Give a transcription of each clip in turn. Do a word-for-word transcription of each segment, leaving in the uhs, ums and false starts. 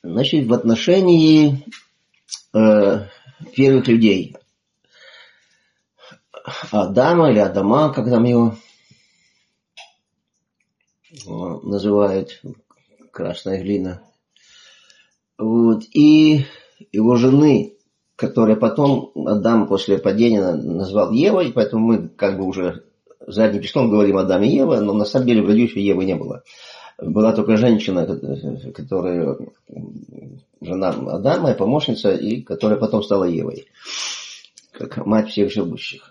Значит, в отношении э, первых людей. Адама или Адама, как там его называют, красная глина. Вот. И его жены, которая потом Адам после падения назвал Евой, поэтому мы как бы уже задним числом говорим Адам и Ева, но на самом деле в роду еще Евы не было. Была только женщина, которая жена Адама, помощница, и которая потом стала Евой, как мать всех живущих.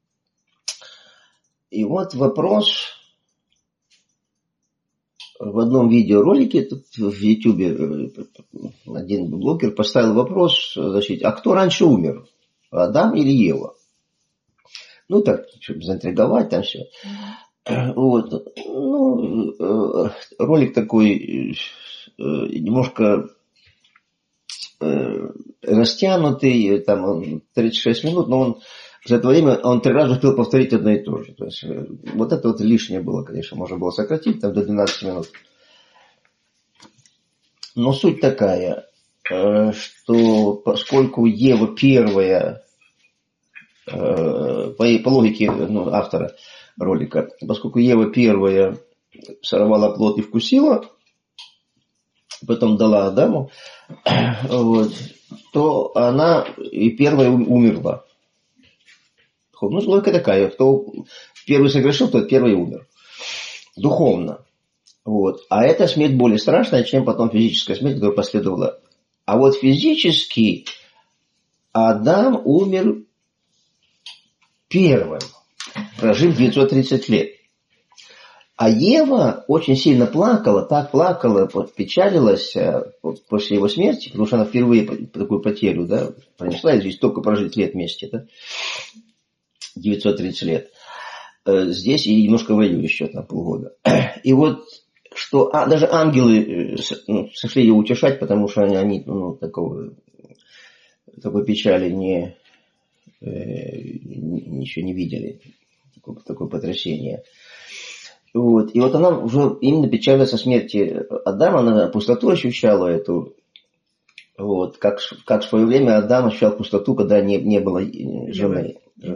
И вот вопрос в одном видеоролике, тут в Ютубе один блогер поставил вопрос, значит, а кто раньше умер, Адам или Ева? Ну так, чтобы заинтриговать там все. Вот. Ну, ролик такой немножко растянутый, там он тридцать шесть минут, но он за это время он три раза успел повторить одно и то же. То есть, вот это вот лишнее было, конечно, можно было сократить там, до двенадцати минут. Но суть такая, что поскольку Ева первая, по, по логике ну, автора ролика, поскольку Ева первая сорвала плод и вкусила, потом дала Адаму, вот, то она и первая умерла. Ну, логика такая, кто первый согрешил, тот первый умер. Духовно. Вот. А эта смерть более страшная, чем потом физическая смерть, которая последовала. А вот физически Адам умер первым, прожив девятьсот тридцать лет. А Ева очень сильно плакала, так плакала, печалилась после его смерти, потому что она впервые такую потерю, да, пронесла, и здесь только прожить лет вместе, да, девятьсот тридцать лет. Здесь и немножко в раю еще там полгода. И вот, что а, даже ангелы ну, сошли ее утешать, потому что они, они ну, такого, такой печали не, э, ничего не видели, такое, такое потрясение. Вот. И вот она уже именно печалилась о смерти Адама, она пустоту ощущала эту. Вот. Как, как в свое время Адам ощущал пустоту, когда не, не было жены.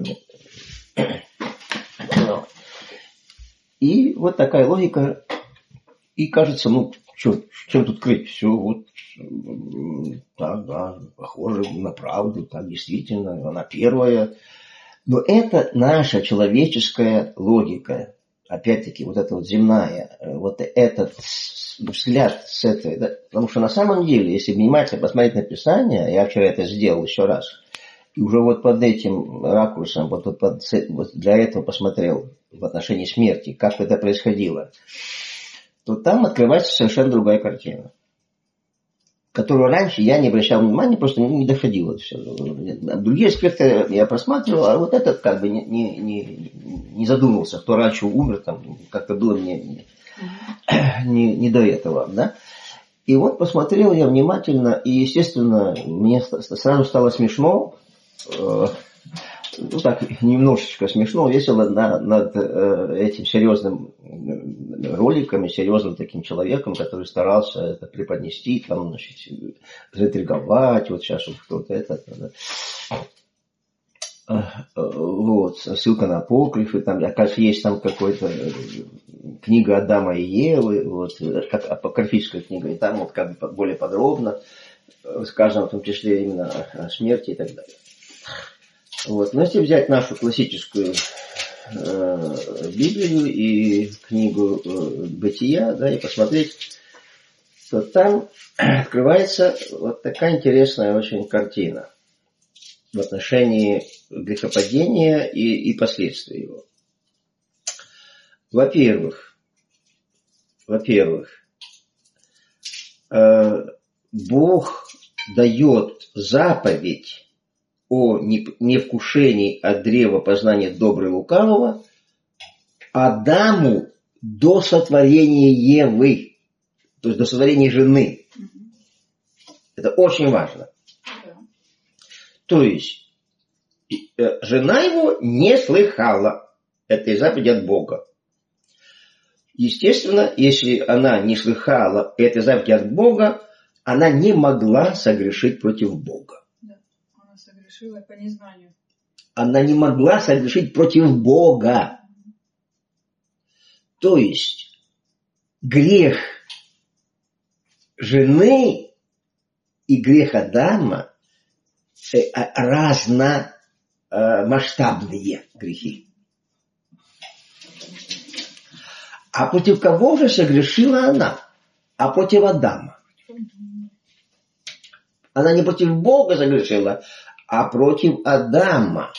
И вот такая логика. И кажется, ну, что, чем тут крыть? Все, вот, да, да, похоже на правду, так действительно, она первая. Но это наша человеческая логика. Опять-таки, вот эта вот земная, вот этот взгляд с этой. Да? Потому что на самом деле, если внимательно посмотреть на Писание, я вчера это сделал еще раз, и уже вот под этим ракурсом, вот, вот, под, вот для этого посмотрел в отношении смерти, как это происходило, то там открывается совершенно другая картина, которую раньше я не обращал внимания, просто не доходило все. Другие аспекты я просматривал, а вот этот как бы не, не, не, не задумывался, кто раньше умер, там как-то было мне не, не, не до этого, да. И вот посмотрел я внимательно, и, естественно, мне сразу стало смешно, э, ну так, немножечко смешно, весело над, над э, этим серьезным роликом, серьезным таким человеком, который старался это преподнести, там, значит, заинтриговать, вот сейчас вот кто-то это, да. Вот, ссылка на апокрифы, там, оказывается, есть там какой-то книга Адама и Евы, вот, как апокрифическая книга, и там вот как бы более подробно сказано, в том числе именно о смерти и так далее. Вот. Но если взять нашу классическую э, Библию и книгу э, Бытия, да, и посмотреть, то там открывается вот такая интересная очень картина в отношении грехопадения и, и последствий его. Во-первых, во-первых, э, Бог дает заповедь о невкушении от древа познания доброго и лукавого Адаму до сотворения Евы, то есть до сотворения жены. Это очень важно. То есть жена его не слыхала этой заповеди от Бога. Естественно, если она не слыхала этой заповеди от Бога, она не могла согрешить против Бога. Да. Она согрешила по незнанию. Она не могла согрешить против Бога. То есть грех жены и грех Адама разномасштабные грехи. А против кого же согрешила она? А против Адама. Она не против Бога согрешила, а против Адама.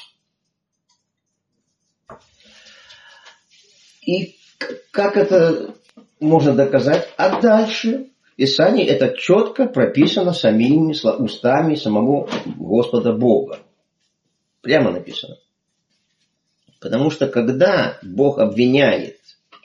И как это можно доказать? А дальше в Писании это четко прописано самими устами самого Господа Бога. Прямо написано. Потому что когда Бог обвиняет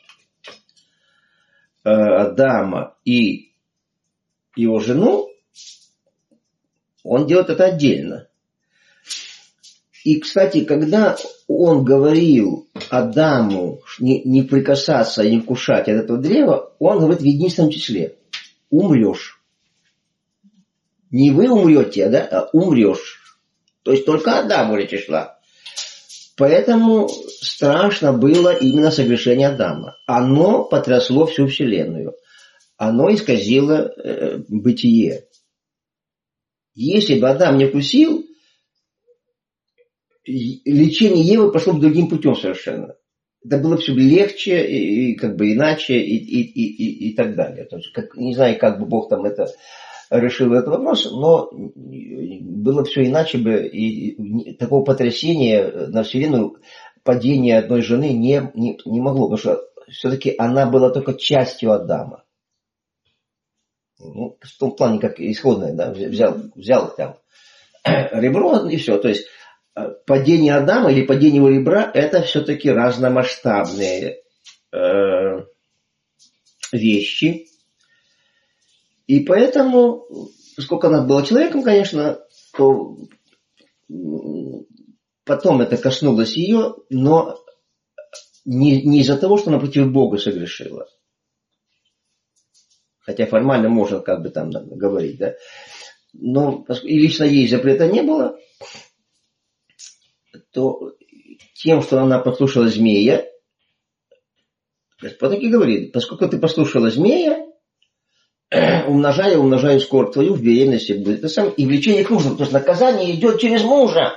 э, Адама и его жену, он делает это отдельно. И, кстати, когда он говорил Адаму не, не прикасаться и не вкушать от этого древа, он говорит в единственном числе. Умрешь. Не вы умрете, да, а умрешь. То есть только Адаму речь шла. Поэтому страшно было именно согрешение Адама. Оно потрясло всю вселенную. Оно исказило э, бытие. Если бы Адам не вкусил, лечение Евы пошло бы другим путем совершенно. Это было все легче и, и как бы иначе и, и, и, и, и так далее. То есть, как, не знаю, как бы Бог там это решил этот вопрос, но было все иначе бы, и, и такого потрясения на вселенную падения одной жены не, не, не могло, потому что все-таки она была только частью Адама. Ну, в том плане, как исходное, да, взял, взял там ребро и все. То есть падение Адама или падение его ребра это все-таки разномасштабные э, вещи. И поэтому, поскольку она была человеком, конечно, то потом это коснулось ее, но не, не из-за того, что она против Бога согрешила. Хотя формально можно как бы там говорить, да. Но и лично ей запрета не было, то тем, что она послушала змея, Господь таки говорит, поскольку ты послушала змея, умножая, умножаю скорбь твою в беременности будет. Это самое, и влечение к мужу, потому что наказание идет через мужа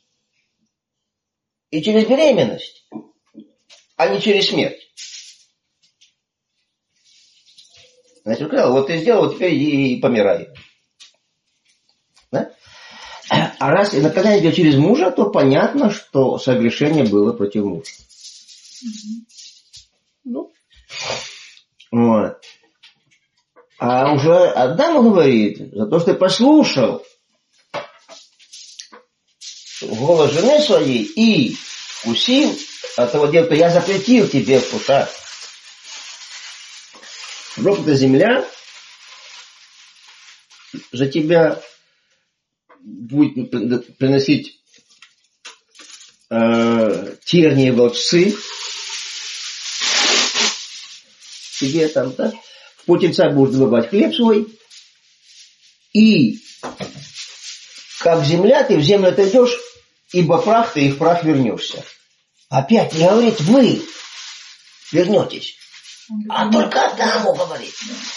и через беременность, а не через смерть. Значит, сказал, вот ты сделал, вот теперь иди и помирай. Да? А раз наказание идет через мужа, то понятно, что согрешение было против мужа. Ну, вот. А уже Адам говорит, за то, что ты послушал голос жены своей и вкусил от того дела, что я запретил тебе вкушать. Проклята земля за тебя будет приносить э, тернии и волчцы тебе там, да? В путинцах будешь добывать хлеб свой, и как земля, ты в землю отойдешь, ибо прах ты и в прах вернешься. Опять не говорит, вы вернетесь, а только Адаму говорит.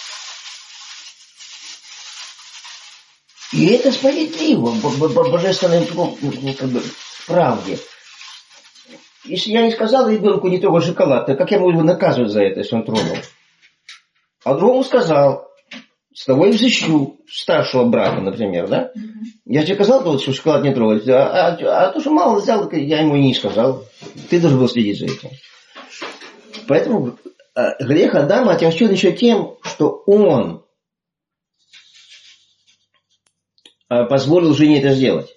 И это справедливо, в божественной как бы, правде. Если я не сказал ребенку не трогай шоколад, то как я могу его наказывать за это, если он тронул? А другому сказал, с тобой взыщу, старшего брата, например, да? Mm-hmm. Я тебе сказал, что шоколад не трогать, а, а, а то, что мало взял, я ему и не сказал. Ты должен был следить за этим. Поэтому грех Адама отягчен еще тем, что он позволил жене это сделать.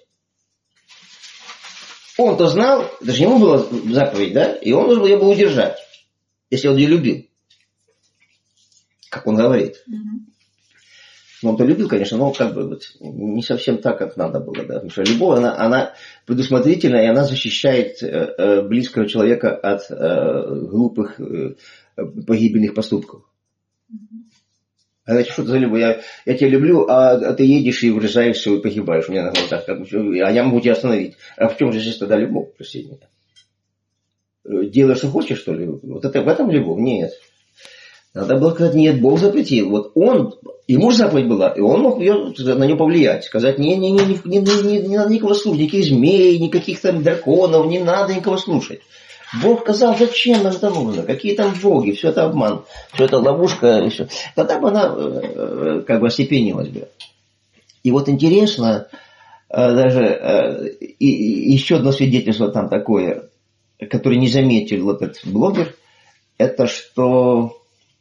Он-то знал, это же ему была заповедь, да? И он должен был ее удержать, если он ее любил. Как он говорит. Mm-hmm. Ну, он-то любил, конечно, но как бы вот, не совсем так, как надо было. Да? Потому что любовь, она, она предусмотрительна, и она защищает э, э, близкого человека от э, глупых, э, погибельных поступков. Mm-hmm. А значит, что ты за любовь? Я, я тебя люблю, а, а ты едешь и врезаешься и погибаешь у меня на глазах. Как, а я могу тебя остановить. А в чем же здесь тогда любовь, прости меня? Делай, что хочешь, что ли? Вот это, в этом любовь? Нет. Надо было сказать, нет, Бог запретил. Вот он, ему же заповедь была, и он мог ее, на нее повлиять. Сказать, не, не, не, не, не, не, не надо никого слушать, никаких змей, никаких там драконов, не надо никого слушать. Бог сказал, зачем нам это нужно? Какие там боги? Все это обман, все это ловушка. И все. Тогда бы она э, как бы остепенилась бы. И вот интересно, э, даже э, и, и еще одно свидетельство там такое, которое не заметил вот этот блогер, это что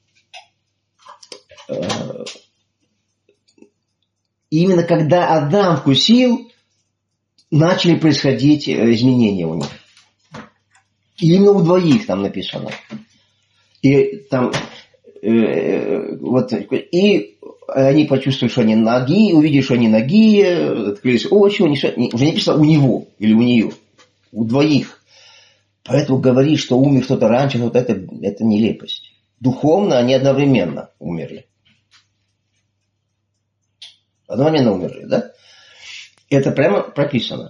э, именно когда Адам вкусил, начали происходить изменения у них. И именно у двоих там написано. И там э, вот, и они почувствовали, что они ноги, увидели, что они ноги, открылись очи, они, уже не написано у него или у нее, у двоих. Поэтому говорить, что умер кто-то раньше, вот это, это нелепость. Духовно они одновременно умерли. Одновременно умерли, да? Это прямо прописано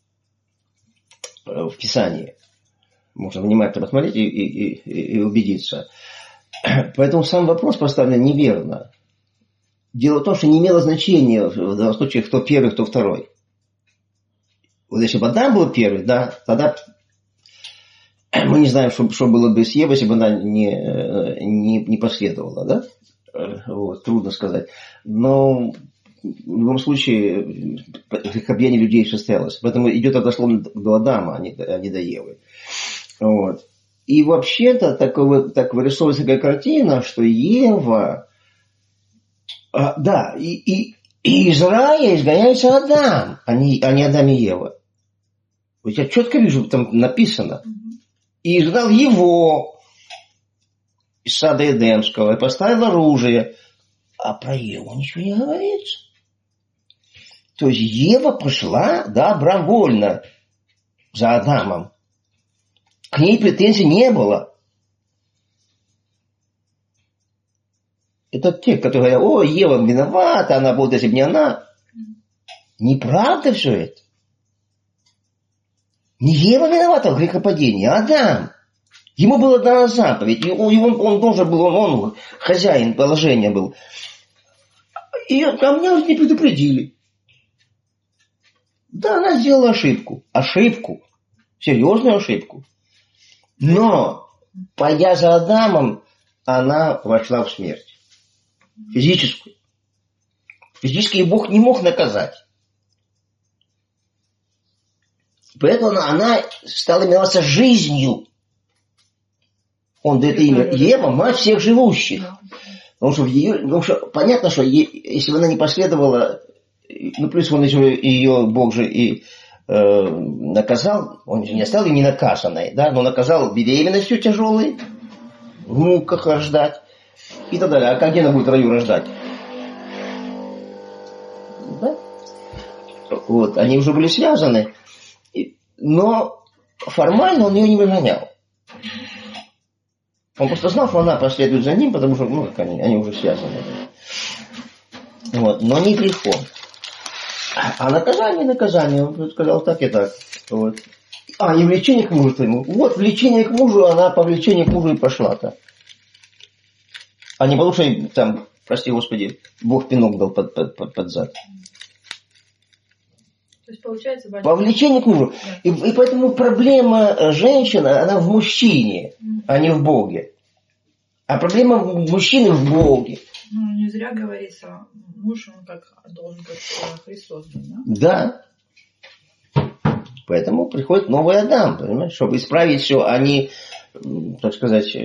в Писании. Можно внимательно посмотреть и, и, и, и убедиться. Поэтому сам вопрос поставлен неверно. Дело в том, что не имело значения в данном случае, кто первый, кто второй. Вот если бы Адам был первый, да, тогда мы не знаем, что, что было бы с Евой, если бы она не, не, не последовала, да? Вот, трудно сказать. Но в любом случае грехопадение людей состоялось. Поэтому идет дословно до Адама, а не, а не до Евы. Вот. И вообще-то так, так вырисовывается такая картина, что Ева, а, да, и, и, и из рая изгоняется Адам, а не, а не Адам и Ева. Вот я четко вижу, там написано. И изгнал его из сада Эдемского и поставил оружие. А про Еву ничего не говорится. То есть Ева пошла добровольно за Адамом. К ней претензий не было. Это те, которые говорят, о, Ева виновата, она будет, если бы не она. Неправда все это. Не Ева виновата в грехопадении, а Адам. Ему была дана заповедь, и он, он должен был, он, он хозяин положения был. И а меня уже не предупредили. Да, она сделала ошибку. Ошибку. Серьезную ошибку. Но, пойдя за Адамом, она вошла в смерть. Физическую. Физически Бог не мог наказать. Поэтому она, она стала именоваться жизнью. Он дает имя Ева, мать всех живущих. Потому что, в ее, потому что понятно, что е, если бы она не последовала, ну плюс он еще ее, Бог же и э, наказал, он же не оставил ее ненаказанной, да, но наказал беременностью тяжелой, в муках рождать и так далее. А как где она будет в раю рождать? Да? Вот, они уже были связаны, но формально он ее не выгонял. Он просто знал, что она последует за ним, потому что, ну, как они, они уже связаны. Вот, но не грехом. А наказание, наказание, он сказал так и так. Вот. А, и влечение к мужу твоему. Вот, влечение к мужу, она по влечению к мужу и пошла-то. А не потому, что там, прости господи, Бог пинок дал под, под, под, под зад. То есть получается большое... По влечению к мужу. Да. И, и поэтому проблема женщины, она в мужчине, mm. а не в Боге. А проблема мужчины в Боге. Ну, не зря говорится, муж, он как должен, как Христос был, да? Да. Поэтому приходит новый Адам, понимаешь, чтобы исправить все, а не, так сказать...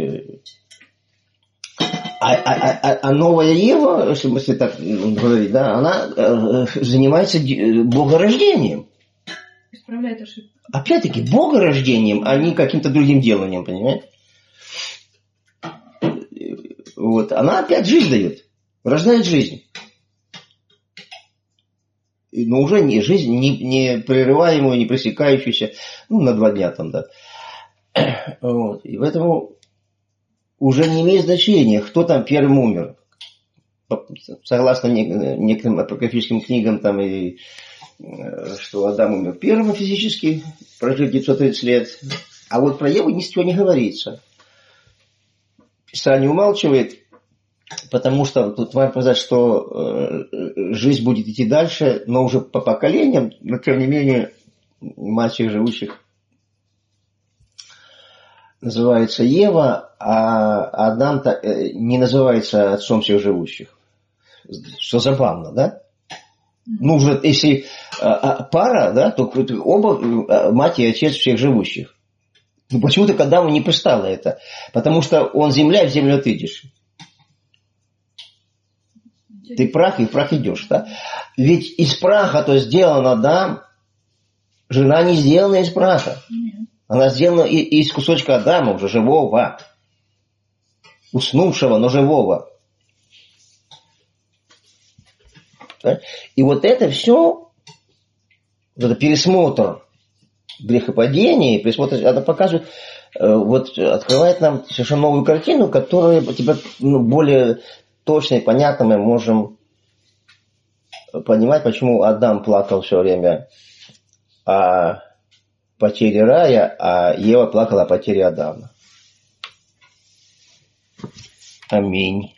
А, а, а, а новая Ева, если так говорить, да, она э, занимается богорождением. Исправляет ошибку. Опять-таки, богорождением, а не каким-то другим деланием, понимаете? Вот. Она опять жизнь дает, рождает жизнь. Но уже не жизнь, не, не прерываемую, не пресекающуюся, ну, на два дня там, да. Вот. И поэтому... уже не имеет значения, кто там первым умер. согласно некоторым апокрифическим книгам, там и что Адам умер первым физически, прожив девятьсот тридцать лет. А вот про Еву ничего не говорится. Писание умалчивает, потому что тут можно сказать, что жизнь будет идти дальше, но уже по поколениям, но тем не менее мать всех живущих называется Ева, а Адам-то не называется отцом всех живущих. Что забавно, да? Ну, уже если пара, да, то оба мать и отец всех живущих. Ну, почему-то к Адаму не пристало это. Потому что он земля, и в землю отыдешь. Ты прах, и в прах идешь, да? Ведь из праха то сделан Адам, жена не сделана из праха. Она сделана из кусочка Адама, уже живого. Уснувшего, но живого. И вот это все, вот это пересмотр грехопадения, пересмотр, это показывает, вот открывает нам совершенно новую картину, которую тебя, ну, более точно и понятно мы можем понимать, почему Адам плакал все время о потере рая, а Ева плакала о потере Адама. Аминь.